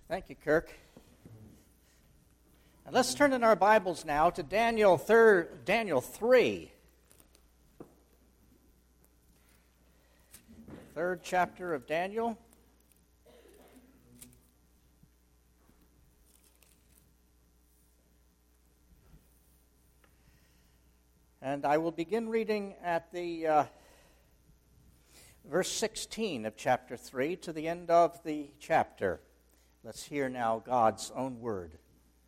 Thank you, Kirk. And let's turn in our Bibles now to Daniel 3. Third chapter of Daniel. And I will begin reading at the verse 16 of chapter 3 to the end of the chapter. Let's hear now God's own word.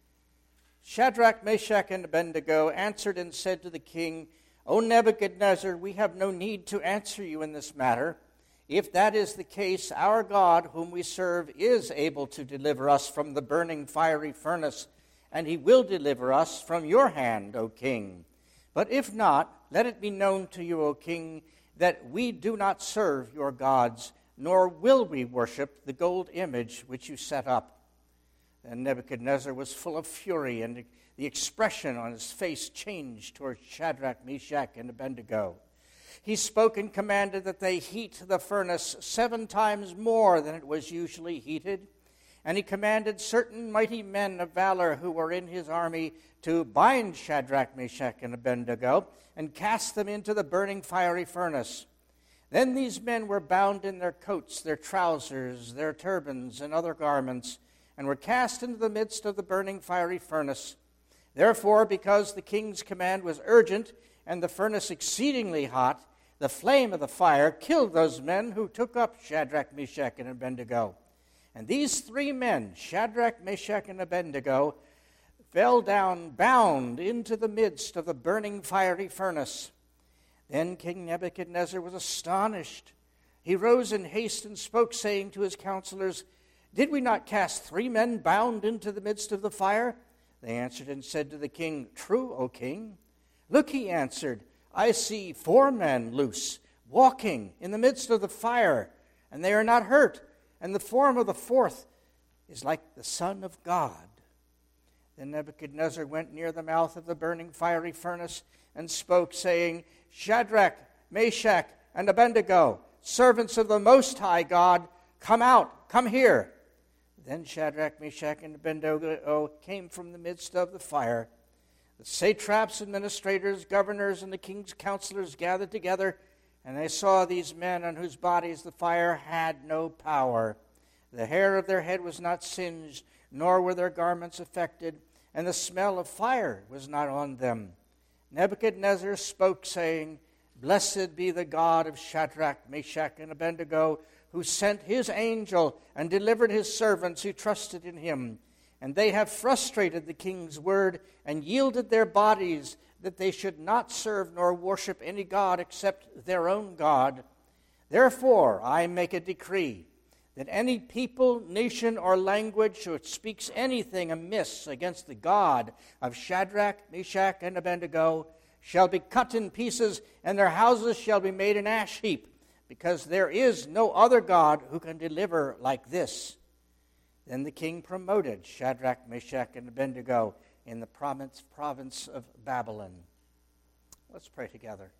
Shadrach, Meshach, and Abednego answered and said to the king, O Nebuchadnezzar, we have no need to answer you in this matter. If that is the case, our God, whom we serve, is able to deliver us from the burning fiery furnace, and he will deliver us from your hand, O king. But if not, let it be known to you, O king, that we do not serve your gods, nor will we worship the gold image which you set up. Then Nebuchadnezzar was full of fury, and the expression on his face changed towards Shadrach, Meshach, and Abednego. He spoke and commanded that they heat the furnace 7 times more than it was usually heated. And he commanded certain mighty men of valor who were in his army to bind Shadrach, Meshach, and Abednego and cast them into the burning fiery furnace. Then these men were bound in their coats, their trousers, their turbans, and other garments, and were cast into the midst of the burning fiery furnace. Therefore, because the king's command was urgent, and the furnace exceedingly hot, the flame of the fire killed those men who took up Shadrach, Meshach, and Abednego. And these 3 men, Shadrach, Meshach, and Abednego, fell down bound into the midst of the burning fiery furnace. Then King Nebuchadnezzar was astonished. He rose in haste and spoke, saying to his counselors, Did we not cast 3 men bound into the midst of the fire? They answered and said to the king, True, O king. Look, he answered, I see 4 men loose, walking in the midst of the fire, and they are not hurt, and the form of the 4th is like the Son of God. Then Nebuchadnezzar went near the mouth of the burning fiery furnace and spoke, saying, Shadrach, Meshach, and Abednego, servants of the Most High God, come out, come here. Then Shadrach, Meshach, and Abednego came from the midst of the fire. The satraps, administrators, governors, and the king's counselors gathered together, and they saw these men on whose bodies the fire had no power. The hair of their head was not singed, nor were their garments affected, and the smell of fire was not on them. Nebuchadnezzar spoke, saying, Blessed be the God of Shadrach, Meshach, and Abednego, who sent his angel and delivered his servants who trusted in him. And they have frustrated the king's word and yielded their bodies that they should not serve nor worship any god except their own God. Therefore I make a decree that any people, nation, or language which speaks anything amiss against the God of Shadrach, Meshach, and Abednego shall be cut in pieces, and their houses shall be made an ash heap, because there is no other God who can deliver like this. Then the king promoted Shadrach, Meshach, and Abednego in the province of Babylon. Let's pray together.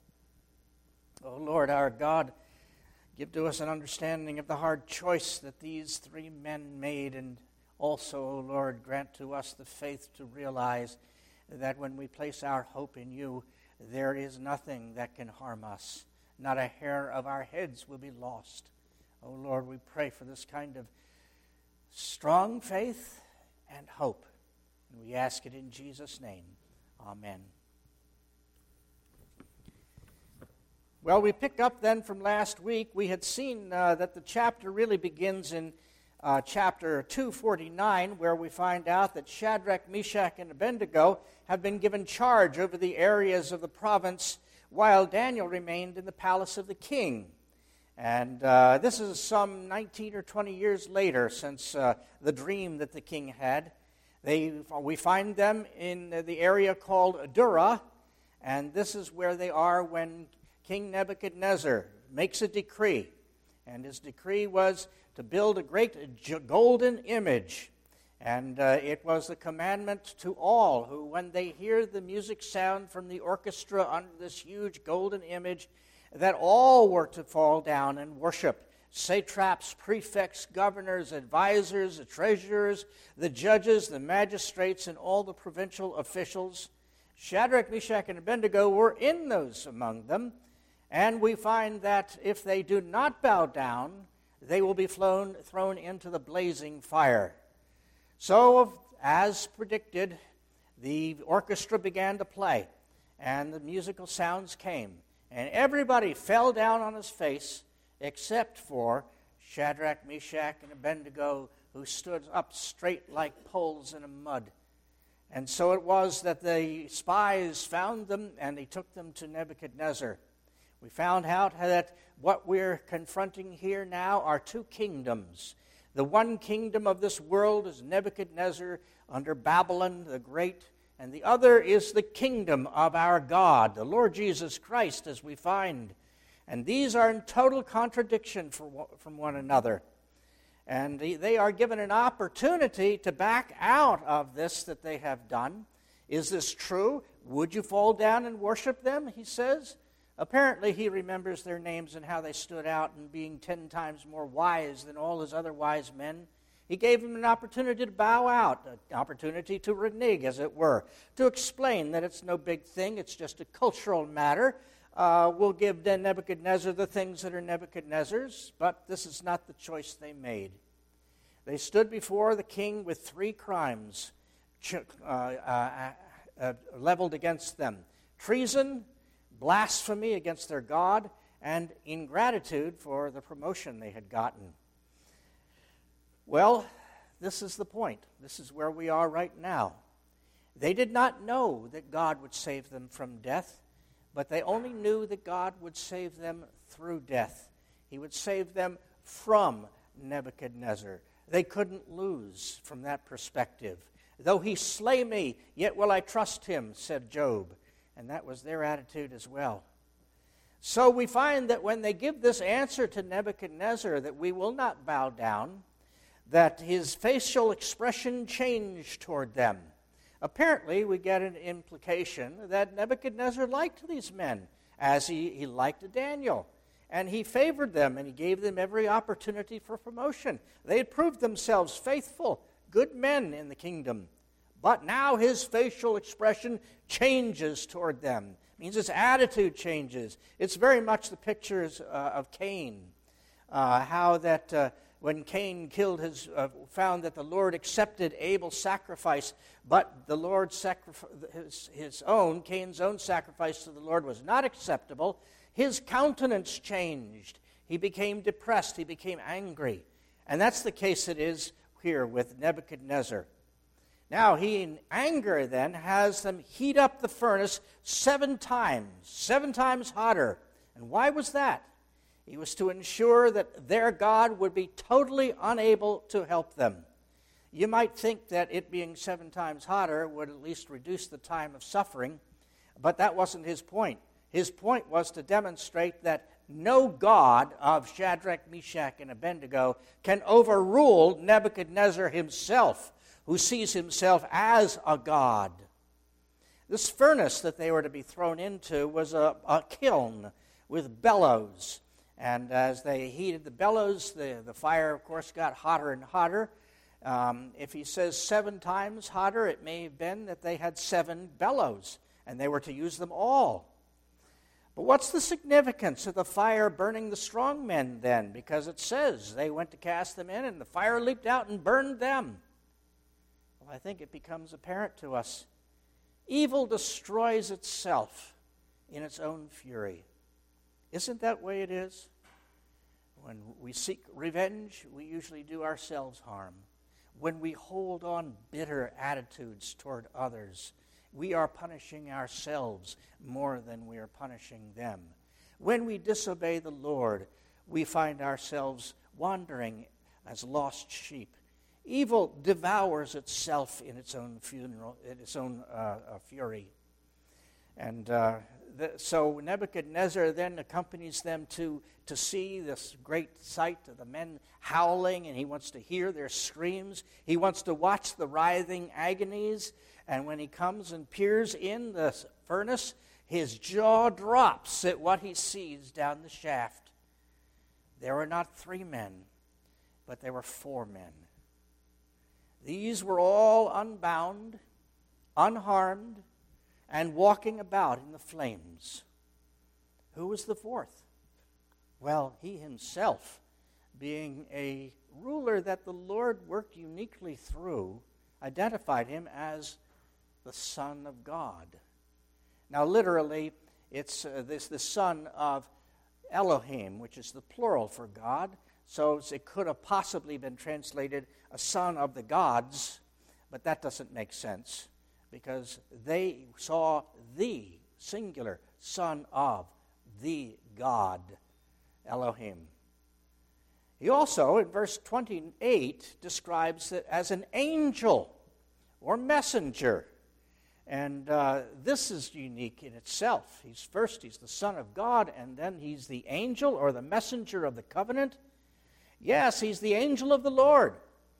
O Lord our God, give to us an understanding of the hard choice that these 3 men made, and also, O Lord, grant to us the faith to realize that when we place our hope in you, there is nothing that can harm us. Not a hair of our heads will be lost. O Lord, we pray for this kind of strong faith and hope. And we ask it in Jesus' name. Amen. Well, we pick up then from last week. We had seen that the chapter really begins in chapter 249, where we find out that Shadrach, Meshach, and Abednego have been given charge over the areas of the province, while Daniel remained in the palace of the king. And this is some 19 or 20 years later since the dream that the king had. We find them in the area called Dura, and this is where they are when King Nebuchadnezzar makes a decree. And his decree was to build a great golden image. And it was the commandment to all who, when they hear the music sound from the orchestra under this huge golden image, that all were to fall down and worship satraps, prefects, governors, advisors, the treasurers, the judges, the magistrates, and all the provincial officials. Shadrach, Meshach, and Abednego were in those among them, and we find that if they do not bow down, they will be thrown into the blazing fire. So, as predicted, the orchestra began to play, and the musical sounds came, and everybody fell down on his face except for Shadrach, Meshach, and Abednego, who stood up straight like poles in a mud. And so it was that the spies found them, and they took them to Nebuchadnezzar. We found out that what we're confronting here now are two kingdoms. The one kingdom of this world is Nebuchadnezzar under Babylon the Great, and the other is the kingdom of our God, the Lord Jesus Christ, as we find. And these are in total contradiction from one another. And they are given an opportunity to back out of this that they have done. Is this true? Would you fall down and worship them, he says. Apparently he remembers their names and how they stood out in being 10 times more wise than all his other wise men. He gave them an opportunity to bow out, an opportunity to renege, as it were, to explain that it's no big thing, it's just a cultural matter. We'll give Nebuchadnezzar the things that are Nebuchadnezzar's, but this is not the choice they made. They stood before the king with 3 crimes leveled against them: treason, blasphemy against their God, and ingratitude for the promotion they had gotten. Well, this is the point. This is where we are right now. They did not know that God would save them from death, but they only knew that God would save them through death. He would save them from Nebuchadnezzar. They couldn't lose from that perspective. Though he slay me, yet will I trust him, said Job. And that was their attitude as well. So we find that when they give this answer to Nebuchadnezzar, that we will not bow down, that his facial expression changed toward them. Apparently, we get an implication that Nebuchadnezzar liked these men, as he liked Daniel. And he favored them, and he gave them every opportunity for promotion. They had proved themselves faithful, good men in the kingdom. But now his facial expression changes toward them. It means his attitude changes. It's very much the pictures of Cain. How that when Cain found that the Lord accepted Abel's sacrifice, but the Lord Cain's own sacrifice to the Lord was not acceptable, his countenance changed. He became depressed. He became angry. And that's the case it is here with Nebuchadnezzar. Now, he in anger then has them heat up the furnace 7 times hotter. And why was that? It was to ensure that their God would be totally unable to help them. You might think that it being 7 times hotter would at least reduce the time of suffering, but that wasn't his point. His point was to demonstrate that no God of Shadrach, Meshach, and Abednego can overrule Nebuchadnezzar himself, who sees himself as a god. This furnace that they were to be thrown into was a kiln with bellows. And as they heated the bellows, the fire, of course, got hotter and hotter. If he says 7 times hotter, it may have been that they had 7 bellows, and they were to use them all. But what's the significance of the fire burning the strong men then? Because it says they went to cast them in, and the fire leaped out and burned them. Well, I think it becomes apparent to us. Evil destroys itself in its own fury. Isn't that the way it is? When we seek revenge, we usually do ourselves harm. When we hold on bitter attitudes toward others, we are punishing ourselves more than we are punishing them. When we disobey the Lord, we find ourselves wandering as lost sheep. Evil devours itself in its own fury. And so Nebuchadnezzar then accompanies them to see this great sight of the men howling, and he wants to hear their screams. He wants to watch the writhing agonies. And when he comes and peers in the furnace, his jaw drops at what he sees down the shaft. there were not 3 men, but there were 4 men. These were all unbound, unharmed, and walking about in the flames. Who was the 4th? Well, he himself, being a ruler that the Lord worked uniquely through, identified him as the Son of God. Now, literally, it's the son of Elohim, which is the plural for God. So it could have possibly been translated a son of the gods, but that doesn't make sense because they saw the singular son of the God, Elohim. He also, in verse 28, describes it as an angel or messenger. And this is unique in itself. He's the Son of God, and then he's the angel or the messenger of the covenant. Yes, he's the angel of the Lord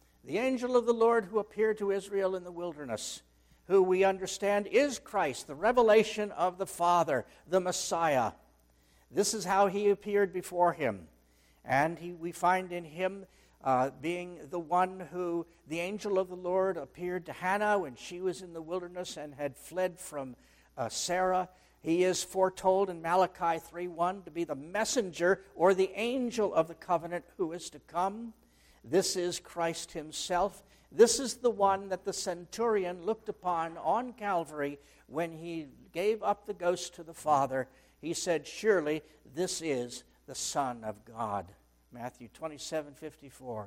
who appeared to Israel in the wilderness, who we understand is Christ, the revelation of the Father, the Messiah. This is how he appeared before him. And we find in him being the one who the angel of the Lord appeared to Hannah when she was in the wilderness and had fled from Sarah. He is foretold in Malachi 3:1 to be the messenger or the angel of the covenant who is to come. This is Christ himself. This is the one that the centurion looked upon on Calvary when he gave up the ghost to the Father. He said, surely this is the Son of God. Matthew 27:54.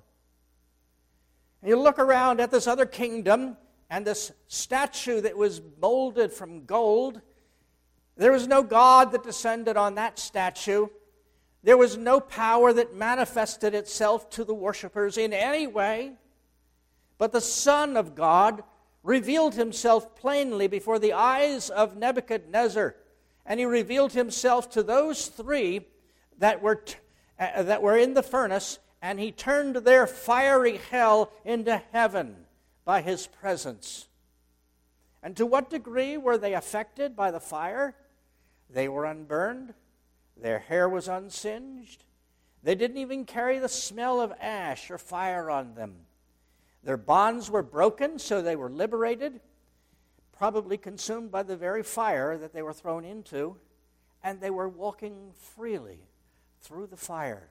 And you look around at this other kingdom and this statue that was molded from gold. There was no God that descended on that statue. There was no power that manifested itself to the worshipers in any way. But the Son of God revealed himself plainly before the eyes of Nebuchadnezzar. And he revealed himself to those 3 that were in the furnace, and he turned their fiery hell into heaven by his presence. And to what degree were they affected by the fire? They were unburned. Their hair was unsinged. They didn't even carry the smell of ash or fire on them. Their bonds were broken, so they were liberated, probably consumed by the very fire that they were thrown into, and they were walking freely through the fire.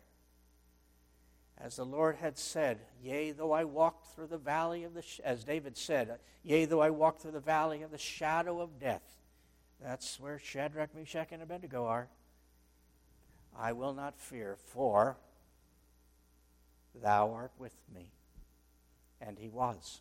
As the Lord had said, yea, though I walk through the valley of as David said, yea, though I walk through the valley of the shadow of death. That's where Shadrach, Meshach, and Abednego are. I will not fear, for thou art with me. And he was.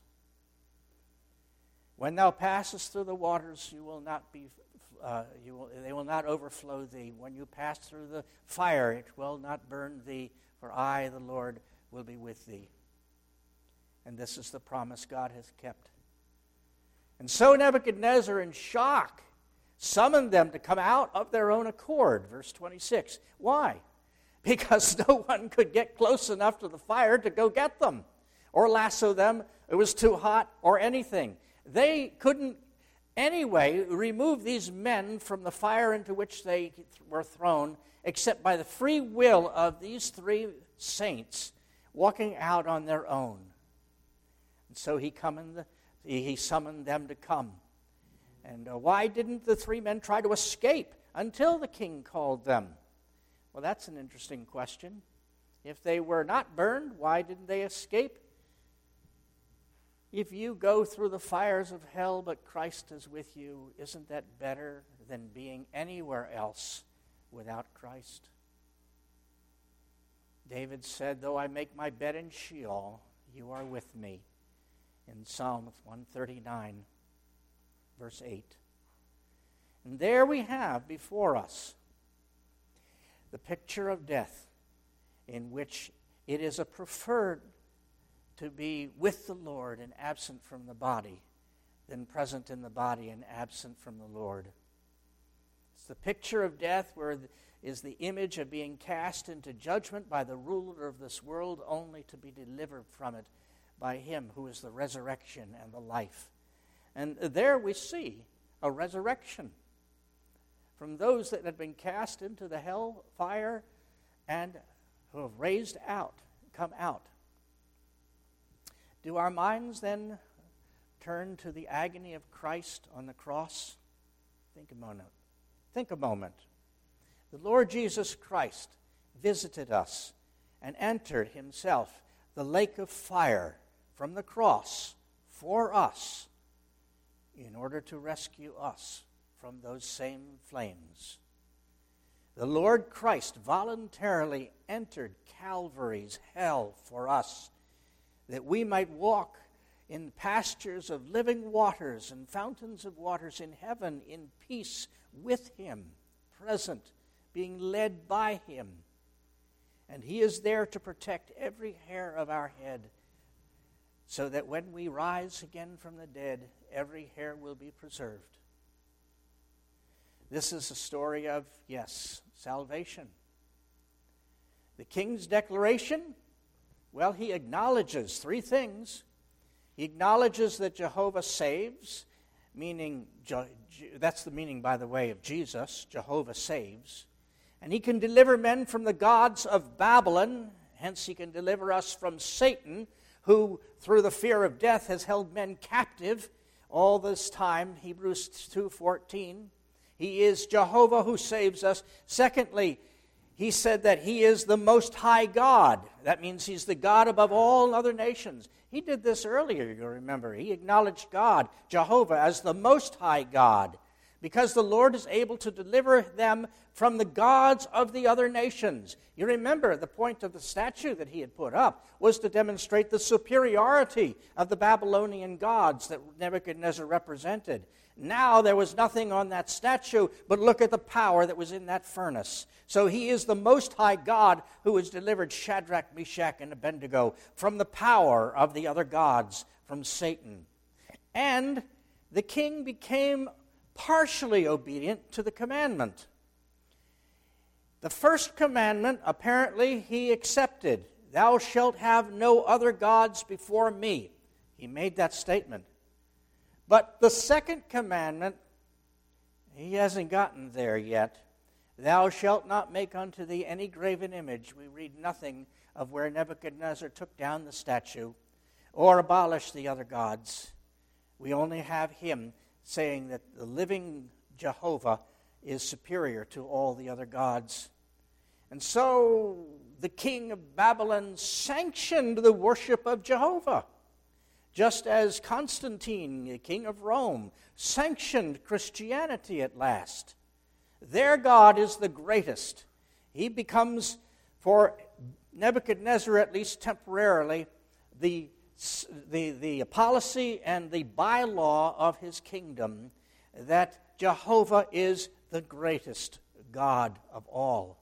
When thou passest through the waters, you will not be they will not overflow thee. When you pass through the fire, it will not burn thee, for I, the Lord, will be with thee. And this is the promise God has kept. And so Nebuchadnezzar, in shock, summoned them to come out of their own accord. Verse 26. Why? Because no one could get close enough to the fire to go get them or lasso them. It was too hot or anything. They couldn't anyway remove these men from the fire into which they were thrown, except by the free will of these 3 saints walking out on their own. And so he summoned them to come. And why didn't the 3 men try to escape until the king called them? Well, that's an interesting question. If they were not burned, why didn't they escape? If you go through the fires of hell, but Christ is with you, isn't that better than being anywhere else without Christ? David said, though I make my bed in Sheol, you are with me, in Psalm 139, verse 8. And there we have before us the picture of death, in which it is a preferred to be with the Lord and absent from the body than present in the body and absent from the Lord. It's the picture of death where is the image of being cast into judgment by the ruler of this world, only to be delivered from it by him who is the resurrection and the life. And there we see a resurrection from those that had been cast into the hell fire, and who have come out. Do our minds then turn to the agony of Christ on the cross? Think a moment. Think a moment. The Lord Jesus Christ visited us and entered himself the lake of fire from the cross for us in order to rescue us from those same flames. The Lord Christ voluntarily entered Calvary's hell for us, that we might walk in pastures of living waters and fountains of waters in heaven in peace with him, present, being led by him. And he is there to protect every hair of our head, so that when we rise again from the dead, every hair will be preserved. This is a story of, yes, salvation. The king's declaration, well, he acknowledges three things. He acknowledges that Jehovah saves, meaning, that's the meaning, by the way, of Jesus, Jehovah saves. And he can deliver men from the gods of Babylon, hence he can deliver us from Satan, who, through the fear of death, has held men captive all this time, Hebrews 2:14. He is Jehovah who saves us. Secondly, he said that he is the Most High God. That means he's the God above all other nations. He did this earlier, you'll remember. He acknowledged God, Jehovah, as the Most High God, because the Lord is able to deliver them from the gods of the other nations. You remember the point of the statue that he had put up was to demonstrate the superiority of the Babylonian gods that Nebuchadnezzar represented. Now there was nothing on that statue, but look at the power that was in that furnace. So he is the Most High God who has delivered Shadrach, Meshach, and Abednego from the power of the other gods, from Satan. And the king became partially obedient to the commandment. The first commandment, apparently, he accepted. Thou shalt have no other gods before me. He made that statement. But the second commandment, he hasn't gotten there yet. Thou shalt not make unto thee any graven image. We read nothing of where Nebuchadnezzar took down the statue or abolished the other gods. We only have him saying that the living Jehovah is superior to all the other gods. And so the king of Babylon sanctioned the worship of Jehovah, just as Constantine, the king of Rome, sanctioned Christianity at last. Their God is the greatest. He becomes, for Nebuchadnezzar at least temporarily, the policy and the bylaw of his kingdom, that Jehovah is the greatest God of all.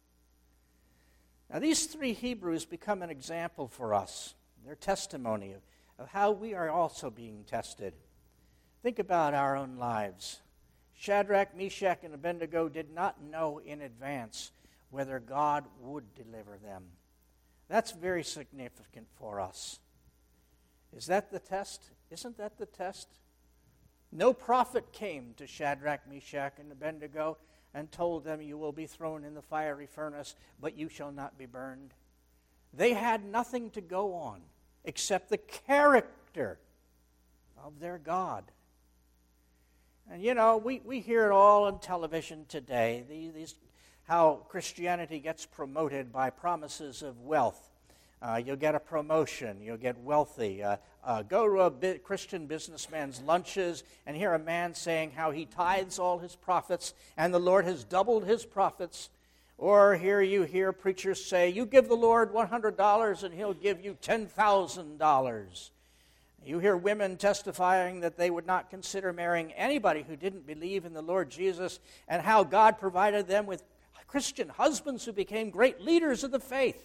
Now these three Hebrews become an example for us, their testimony of how we are also being tested. Think about our own lives. Shadrach, Meshach, and Abednego did not know in advance whether God would deliver them. That's very significant for us. Is that the test? Isn't that the test? No prophet came to Shadrach, Meshach, and Abednego and told them, you will be thrown in the fiery furnace, but you shall not be burned. They had nothing to go on except the character of their God. And you know, we hear it all on television today, how Christianity gets promoted by promises of wealth. You'll get a promotion, you'll get wealthy. Go to a Christian businessman's lunches and hear a man saying how he tithes all his profits and the Lord has doubled his profits. Or you hear preachers say, you give the Lord $100 and he'll give you $10,000. You hear women testifying that they would not consider marrying anybody who didn't believe in the Lord Jesus, and how God provided them with Christian husbands who became great leaders of the faith.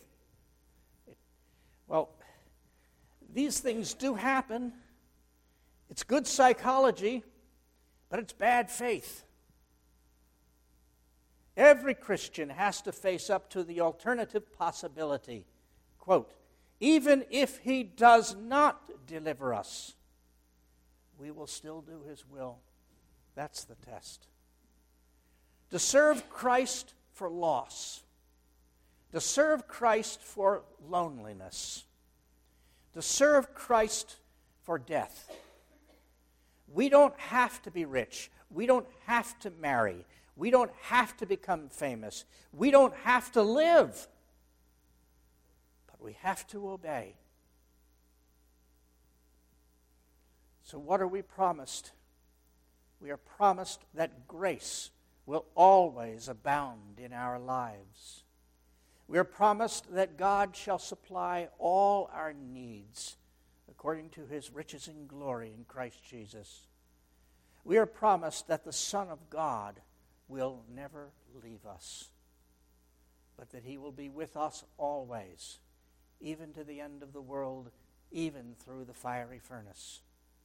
Well, these things do happen. It's good psychology, but it's bad faith. Every Christian has to face up to the alternative possibility. Quote, even if he does not deliver us, we will still do his will. That's the test. To serve Christ for loss, to serve Christ for loneliness, to serve Christ for death. We don't have to be rich. We don't have to marry. We don't have to become famous. We don't have to live. But we have to obey. So what are we promised? We are promised that grace will always abound in our lives. We are promised that God shall supply all our needs according to his riches and glory in Christ Jesus. We are promised that the Son of God will never leave us, but that he will be with us always, even to the end of the world, even through the fiery furnace.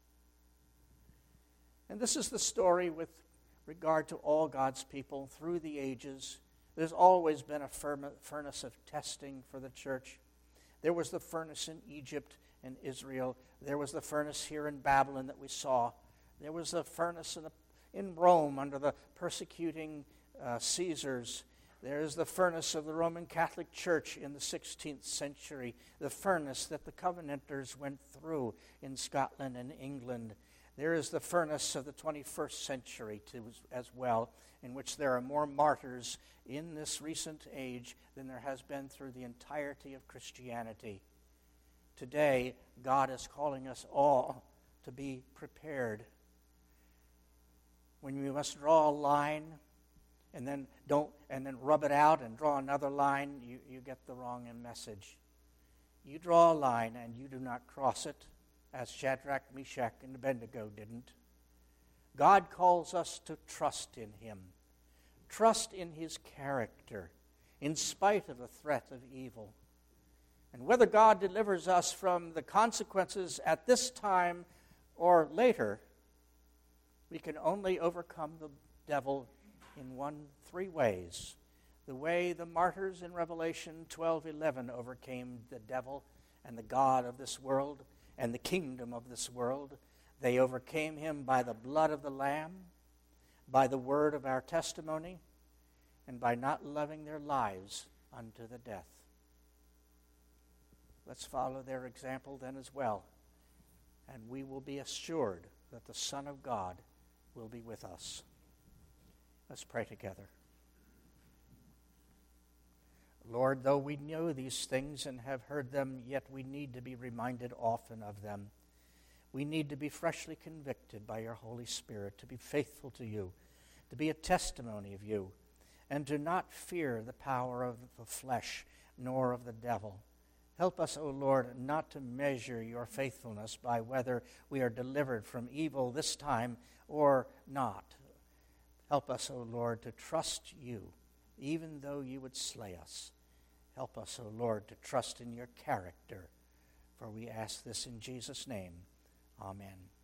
And this is the story with regard to all God's people through the ages. There's always been a furnace of testing for the church. There was the furnace in Egypt and Israel. There was the furnace here in Babylon that we saw. There was a furnace in Rome under the persecuting Caesars. There is the furnace of the Roman Catholic Church in the 16th century, the furnace that the Covenanters went through in Scotland and England. There is the furnace of the 21st century as well, in which there are more martyrs in this recent age than there has been through the entirety of Christianity. Today, God is calling us all to be prepared. When we must draw a line and then rub it out and draw another line, you get the wrong message. You draw a line and you do not cross it, as Shadrach, Meshach, and Abednego didn't. God calls us to trust in him, trust in his character, in spite of the threat of evil. And whether God delivers us from the consequences at this time or later, we can only overcome the devil in three ways. The way the martyrs in Revelation 12:11 overcame the devil and the god of this world and the kingdom of this world. They overcame him by the blood of the Lamb, by the word of our testimony, and by not loving their lives unto the death. Let's follow their example then as well, and we will be assured that the Son of God will be with us. Let's pray together. Lord, though we know these things and have heard them, yet we need to be reminded often of them. We need to be freshly convicted by your Holy Spirit, to be faithful to you, to be a testimony of you, and to not fear the power of the flesh nor of the devil. Help us, O Lord, not to measure your faithfulness by whether we are delivered from evil this time or not. Help us, O Lord, to trust you, even though you would slay us. Help us, O Lord, to trust in your character. For we ask this in Jesus' name. Amen.